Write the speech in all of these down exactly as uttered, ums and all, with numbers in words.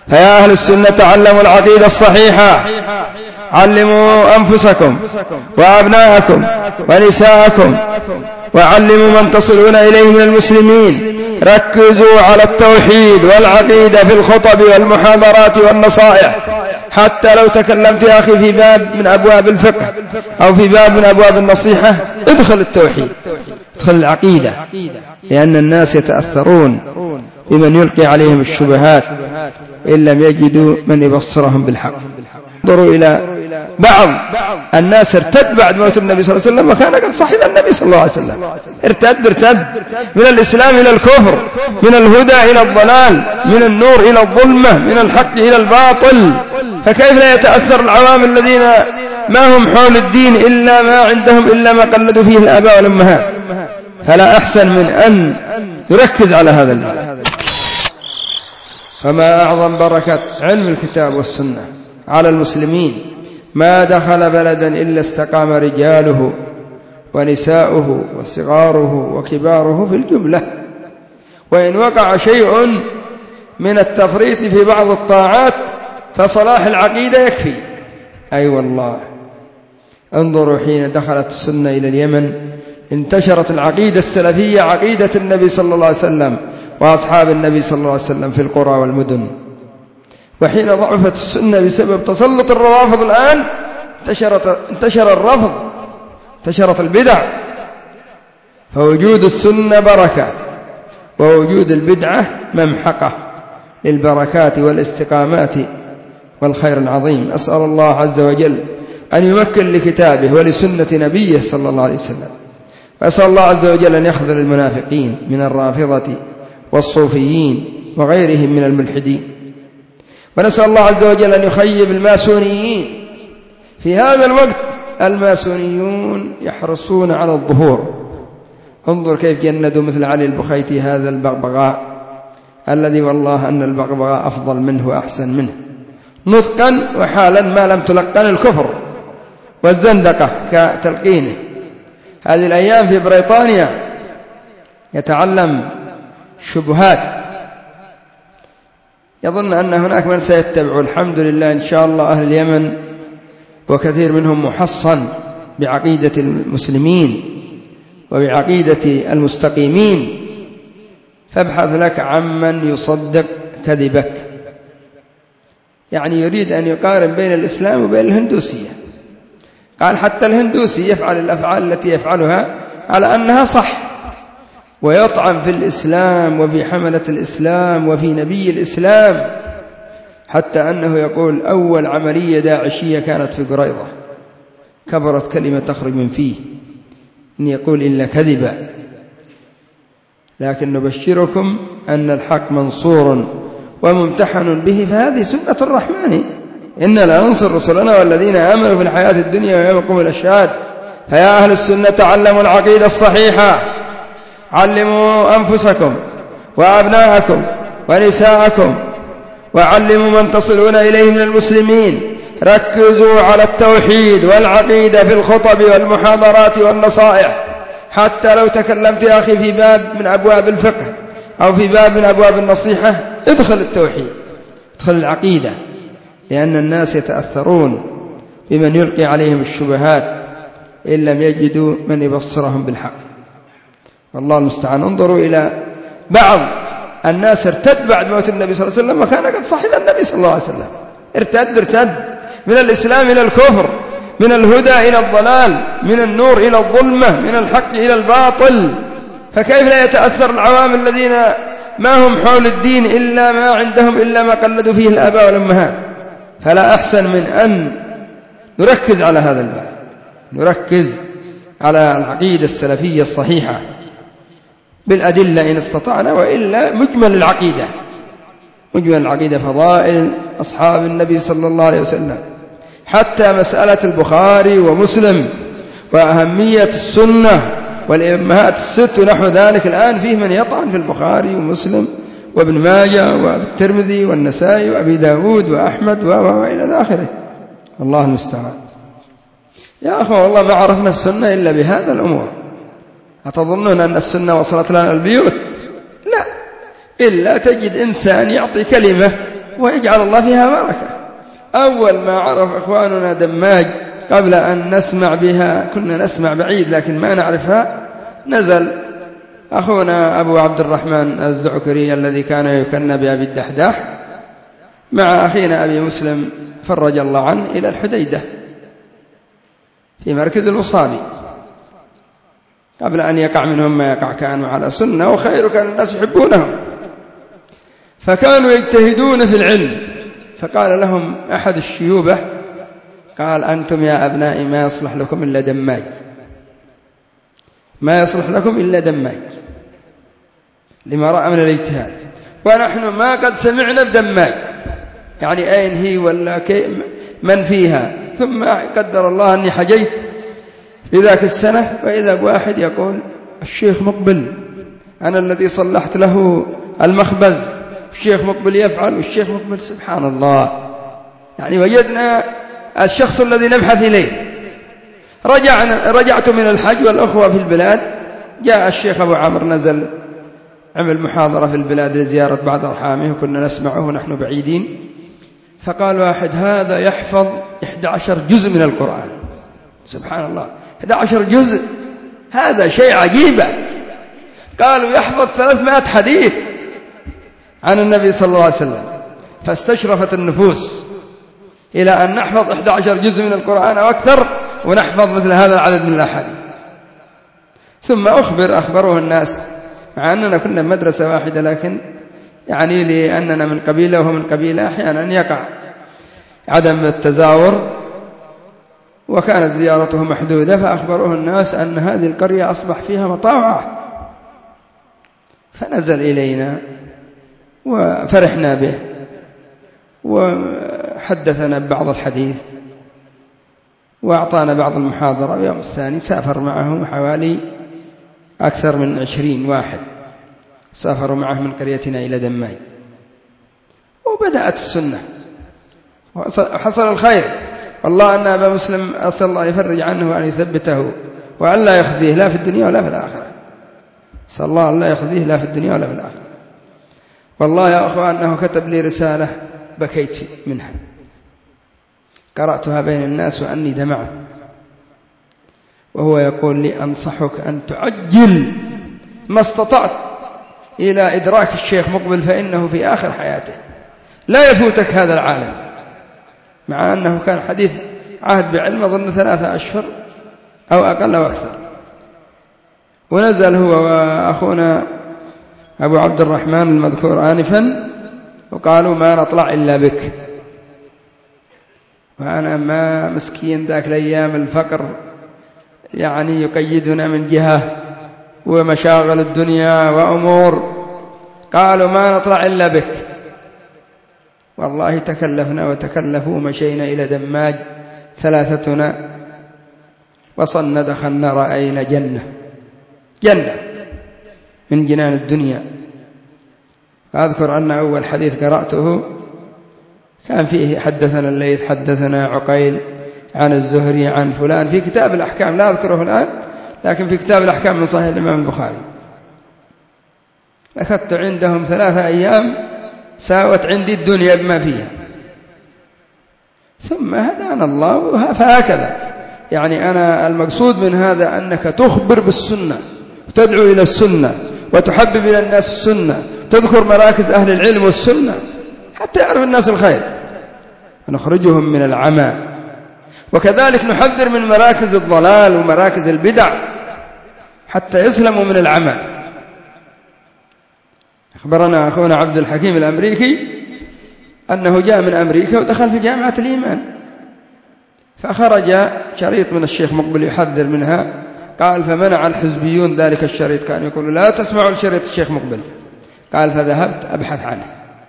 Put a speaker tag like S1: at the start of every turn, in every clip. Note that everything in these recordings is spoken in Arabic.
S1: فيا أهل السنة تعلموا العقيدة الصحيحة، علموا أنفسكم وأبناءكم ونساءكم، وعلموا من تصلون إليه من المسلمين. ركزوا على التوحيد والعقيدة في الخطب والمحاضرات والنصائح. حتى لو تكلمت يا أخي في باب من أبواب الفقه أو في باب من أبواب النصيحة، ادخل التوحيد، ادخل العقيدة، لأن الناس يتأثرون بمن يلقي عليهم الشبهات إن لم يجدوا من يبصرهم بالحق. انظروا إلى بعض الناس ارتد بعد موت النبي صلى الله عليه وسلم، وكان قد صحب النبي صلى الله عليه وسلم. ارتد ارتد من الإسلام إلى الكفر، من الهدى إلى الضلال، من النور إلى الظلمة، من الحق إلى الباطل. فكيف لا يتأثر العوام الذين ما هم حول الدين إلا ما عندهم إلا ما قلدوا فيه الآباء والأمهات؟ فلا أحسن من أن يركز على هذا الباب. فما أعظم بركة علم الكتاب والسنة على المسلمين. ما دخل بلدا إلا استقام رجاله ونساؤه وصغاره وكباره في الجملة، وإن وقع شيء من التفريط في بعض الطاعات فصلاح العقيدة يكفي. أي أيوة والله، انظروا حين دخلت السنة إلى اليمن انتشرت العقيدة السلفية، عقيدة النبي صلى الله عليه وسلم وأصحاب النبي صلى الله عليه وسلم في القرى والمدن. وحين ضعفت السنة بسبب تسلط الروافض الآن انتشرت انتشر الرفض، انتشرت البدع. فوجود السنة بركة، ووجود البدعة ممحقة للبركات والاستقامات والخير العظيم. أسأل الله عز وجل أن يمكن لكتابه ولسنة نبيه صلى الله عليه وسلم. وأسأل الله عز وجل أن يخذل المنافقين من الرافضة والصوفيين وغيرهم من الملحدين. ونسأل الله عز وجل أن يخيب الماسونيين. في هذا الوقت الماسونيون يحرصون على الظهور. انظر كيف جندوا مثل علي البخيتي هذا البغبغاء، الذي والله أن البغبغاء أفضل منه وأحسن منه نطقا وحالا ما لم تلقن الكفر والزندقة كتلقينه. هذه الأيام في بريطانيا يتعلم شبهات، يظن أن هناك من سيتبع. الحمد لله إن شاء الله أهل اليمن وكثير منهم محصن بعقيدة المسلمين وبعقيدة المستقيمين. فابحث لك عمن يصدق كذبك، يعني يريد أن يقارن بين الإسلام وبين الهندوسية. قال حتى الهندوسي يفعل الأفعال التي يفعلها على أنها صح، ويطعن في الإسلام وفي حملة الإسلام وفي نبي الإسلام، حتى أنه يقول أول عملية داعشية كانت في قريظة، كبرت كلمة تخرج من فيه إن يقول إلا كذبا. لكن نبشركم أن الحق منصور وممتحن به، فهذه سنة الرحمن. إنا لا ننصر رسلنا والذين آمنوا في الحياة الدنيا ويوم يقوم الأشهاد. فيا أهل السنة تعلموا العقيدة الصحيحة، علموا أنفسكم وأبناءكم ونساءكم، وعلموا من تصلون إليه من المسلمين. ركزوا على التوحيد والعقيدة في الخطب والمحاضرات والنصائح. حتى لو تكلمت يا أخي في باب من أبواب الفقه أو في باب من أبواب النصيحة، ادخل التوحيد، ادخل العقيدة، لأن الناس يتأثرون بمن يلقي عليهم الشبهات إن لم يجدوا من يبصرهم بالحق. والله المستعان. انظروا إلى بعض الناس ارتد بعد موت النبي صلى الله عليه وسلم، وكان قد صحب النبي صلى الله عليه وسلم. ارتد ارتد من الإسلام إلى الكفر، من الهدى إلى الضلال، من النور إلى الظلمة، من الحق إلى الباطل. فكيف لا يتأثر العوام الذين ما هم حول الدين إلا ما عندهم إلا ما قلدوا فيه الآباء والأمهات؟ فلا أحسن من أن نركز على هذا الباب، نركز على العقيدة السلفية الصحيحة بالأدلة إن استطعنا، وإلا مجمل العقيدة، مجمل العقيدة فضائل أصحاب النبي صلى الله عليه وسلم، حتى مسألة البخاري ومسلم وأهمية السنة والأمهات الست ونحو ذلك. الآن فيه من يطعن في البخاري ومسلم وابن ماجه والترمذي والنسائي وأبي داود وأحمد وإلى آخره. الله المستعان. يا أخوة والله ما عرفنا السنة إلا بهذا الأمور. أتظنون أن السنة وصلت لنا البيوت؟ لا، إلا تجد إنسان يعطي كلمة ويجعل الله فيها بركة. أول ما عرف إخواننا دماج قبل أن نسمع بها، كنا نسمع بعيد لكن ما نعرفها، نزل أخونا أبو عبد الرحمن الزعكري الذي كان يكنى بأبي الدحداح مع أخينا أبي مسلم فرج الله عنه إلى الحديدة في مركز الوصابي قبل أن يقع منهم ما يقع. كانوا على سنة وخير، كان الناس يحبونهم، فكانوا يجتهدون في العلم. فقال لهم أحد الشيوبة، قال أنتم يا أبنائي ما يصلح لكم إلا دماج، ما يصلح لكم إلا دماج لما رأى من الاجتهاد، ونحن ما قد سمعنا بدماج، يعني أين هي ولا من فيها. ثم قدر الله أني حجيت في ذاك السنة، وإذا بواحد يقول الشيخ مقبل أنا الذي صلحت له المخبز، الشيخ مقبل يفعل، والشيخ مقبل سبحان الله. يعني وجدنا الشخص الذي نبحث إليه. رجعنا رجعت من الحج والأخوة في البلاد، جاء الشيخ أبو عمرو نزل عمل محاضرة في البلاد لزيارة بعض أرحامه، وكنا نسمعه ونحن بعيدين. فقال واحد هذا يحفظ إحدى عشر جزء من القرآن، سبحان الله، إحدى عشر جزء، هذا شيء عجيب. قالوا يحفظ ثلاثمائة حديث عن النبي صلى الله عليه وسلم. فاستشرفت النفوس إلى أن نحفظ إحدى عشر جزء من القرآن أو أكثر، ونحفظ مثل هذا العدد من الأحاديث. ثم أخبر أخبره الناس، مع أننا كنا مدرسة واحدة، لكن يعني لأننا من قبيلة وهو من قبيلة أحيانا يقع عدم التزاور، وكانت زيارته محدودة. فأخبروه الناس أن هذه القرية أصبح فيها مطاوعة، فنزل إلينا وفرحنا به وحدثنا ببعض الحديث وأعطانا بعض المحاضرة. ويوم الثاني سافر معهم حوالي أكثر من عشرين واحد، سافروا معه من قريتنا إلى دماج، وبدأت السنة وحصل الخير. والله أن أبا مسلم أسأل الله يفرج عنه وأن يثبته وأن لا يخزيه لا في الدنيا ولا في الآخرة. أسأل الله أن لا يخزيه لا في الدنيا ولا في الآخرة. والله يا أخوان أنه كتب لي رسالة بكيت منها، قرأتها بين الناس وأني دمعت، وهو يقول لي أنصحك أن تعجل ما استطعت إلى إدراك الشيخ مقبل، فإنه في آخر حياته لا يفوتك هذا العالم. مع أنه كان حديث عهد بعلم ظن ثلاثة أشهر أو أقل أو أكثر. ونزل هو وأخونا أبو عبد الرحمن المذكور آنفا، وقالوا ما نطلع إلا بك. وأنا ما مسكين ذاك الأيام الفقر يعني يقيدنا من جهة ومشاغل الدنيا وأمور، قالوا ما نطلع إلا بك. والله تكلفنا وتكلفوا، مشينا إلى دماج ثلاثتنا، وصلنا دخلنا رأينا جنة جنة من جنان الدنيا. أذكر أن أول حديث قرأته كان فيه حدثنا الليث حدثنا عقيل عن الزهري عن فلان في كتاب الأحكام، لا أذكره الآن، لكن في كتاب الأحكام من صحيح الإمام البخاري. أخذت عندهم ثلاثة أيام ساوت عندي الدنيا بما فيها. ثم هدانا الله، فهكذا يعني أنا المقصود من هذا أنك تخبر بالسنة وتدعو إلى السنة وتحبب إلى الناس السنة، تذكر مراكز أهل العلم والسنة حتى يعرف الناس الخير ونخرجهم من العمى. وكذلك نحذر من مراكز الضلال ومراكز البدع حتى يسلموا من العمى. أخبرنا أخونا عبد الحكيم الأمريكي أنه جاء من أمريكا ودخل في جامعة الإيمان، فخرج شريط من الشيخ مقبل يحذر منها. قال فمنع الحزبيون ذلك الشريط، كان يقول لا تسمعوا لشريط الشيخ مقبل. قال فذهبت أبحث عنه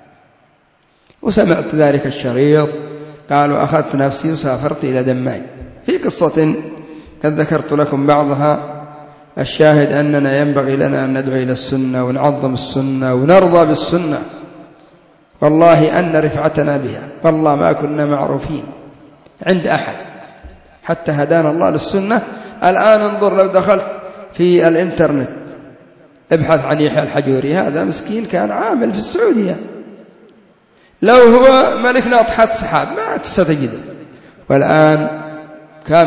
S1: وسمعت ذلك الشريط. قالوا أخذت نفسي وسافرت إلى دماج. في قصة قد ذكرت لكم بعضها. الشاهد أننا ينبغي لنا أن ندعو إلى السنة ونعظم السنة ونرضى بالسنة، والله أن رفعتنا بها، والله ما كنا معروفين عند أحد حتى هدانا الله للسنة. الآن انظر لو دخلت في الإنترنت ابحث عن يحيى الحجوري، هذا مسكين كان عامل في السعودية، لو هو ملك ناطحات سحاب ما تستجده، والآن كم؟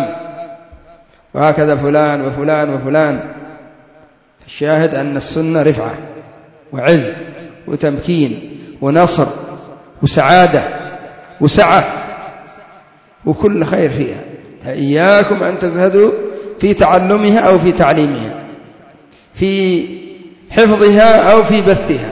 S1: وهكذا فلان وفلان وفلان. الشاهد أن السنة رفعة وعز وتمكين ونصر وسعادة وسعة وكل خير فيها. فإياكم أن تزهدوا في تعلمها أو في تعليمها، في حفظها أو في بثها،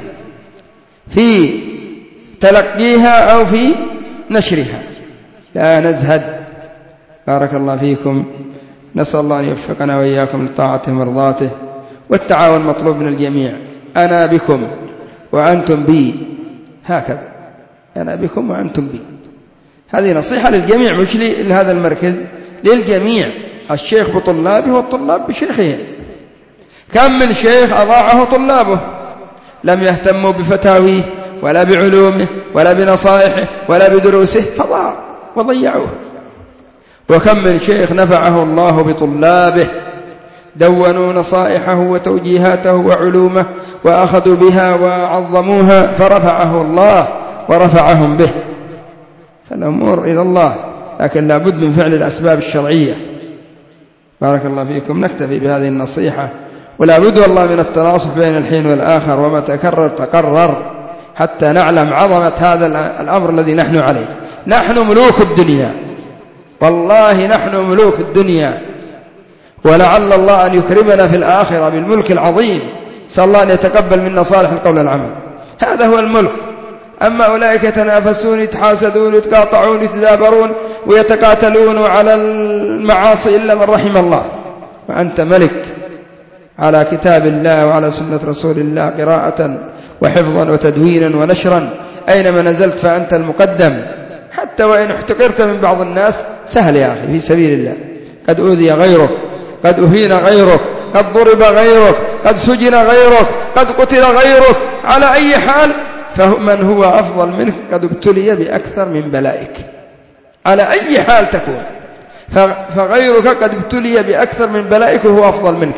S1: في تلقيها أو في نشرها، لا نزهد. بارك الله فيكم. نسأل الله أن يوفقنا وإياكم لطاعته ومرضاته، والتعاون مطلوب من الجميع. أنا بكم وأنتم بي، هكذا أنا بكم وأنتم بي. هذه نصيحة للجميع، مش لهذا المركز، للجميع. الشيخ بطلابه والطلاب بشيخه. كم من شيخ أضاعه طلابه، لم يهتموا بفتاويه ولا بعلومه ولا بنصائحه ولا بدروسه، فضاع وضيعوه. وكم من شيخ نفعه الله بطلابه، دونوا نصائحه وتوجيهاته وعلومه وأخذوا بها وعظموها، فرفعه الله ورفعهم به. فالأمور إلى الله، لكن لا بد من فعل الأسباب الشرعية. بارك الله فيكم. نكتفي بهذه النصيحة، ولا بد والله من التناصح بين الحين والآخر، وما تكرر تقرر، حتى نعلم عظمة هذا الأمر الذي نحن عليه. نحن ملوك الدنيا، والله نحن ملوك الدنيا، ولعل الله أن يكرمنا في الآخرة بالملك العظيم. سأل الله أن يتقبل منا صالح القول والعمل. هذا هو الملك. أما أولئك يتنافسون، يتحاسدون، يتقاطعون، يتدابرون ويتقاتلون على المعاصي إلا من رحم الله. وأنت ملك على كتاب الله وعلى سنة رسول الله، قراءة وحفظا وتدوينا ونشرا. أينما نزلت فأنت المقدم، حتى وإن احتقرت من بعض الناس سهل يا أخي في سبيل الله. قد أوذي غيرك، قد أهين غيرك، قد ضرب غيرك، قد سجن غيرك، قد قتل غيرك. على أي حال فمن هو أفضل منك قد ابتلي بأكثر من بلائك، على أي حال تكون. فغيرك قد ابتلي بأكثر من بلائك وهو أفضل منك.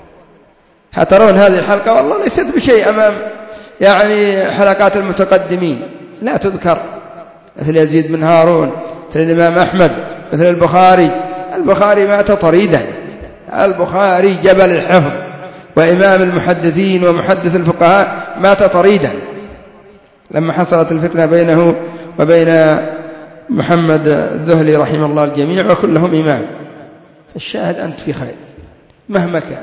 S1: هترون هذه الحلقة والله ليست بشيء أمام يعني حلقات المتقدمين، لا تذكر، مثل يزيد بن هارون، مثل الإمام أحمد، مثل البخاري. البخاري مات طريدا، البخاري جبل الحفظ وإمام المحدثين ومحدث الفقهاء، مات طريدا لما حصلت الفتنة بينه وبين محمد الذهلي رحمه الله الجميع، وكلهم إمام. الشاهد أنت في خير مهما كان.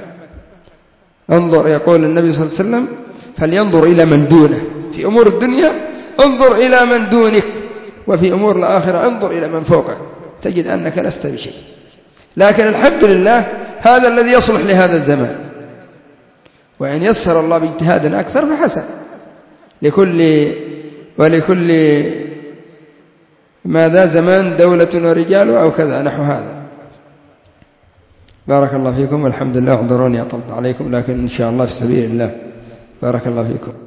S1: انظر، يقول النبي صلى الله عليه وسلم: فلينظر إلى من دونه. في أمور الدنيا انظر إلى من دونك، وفي أمور الآخرة انظر إلى من فوقك، تجد أنك لست بشيء. لكن الحمد لله هذا الذي يصلح لهذا الزمان، وإن يسر الله باجتهاد أكثر فحسن. لكل ولكل ماذا زمان دولة ورجال أو كذا نحو هذا. بارك الله فيكم، والحمد لله. اعذروني أطلت عليكم، لكن إن شاء الله في سبيل الله. بارك الله فيكم.